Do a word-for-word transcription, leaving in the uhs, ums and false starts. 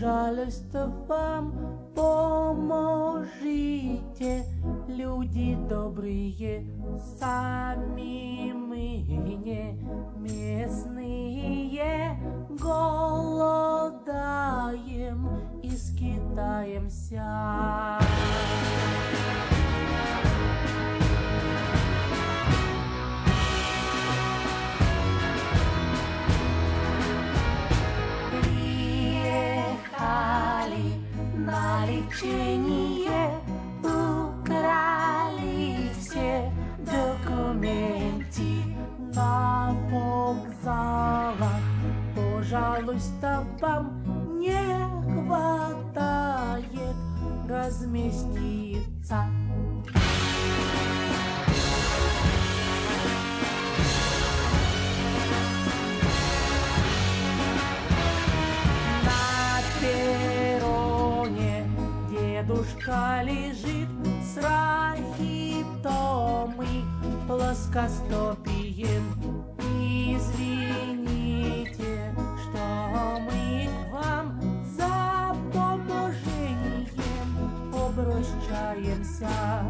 Пожалуйста, вам поможите, люди добрые, сами мы не местные, голодаем и скитаемся. На лечение украли все документы на вокзалах. Пожалуйста, вам не хватает разместиться. Дедушка лежит с рахитом и плоскостопием. Извините, что мы к вам за поможением обращаемся.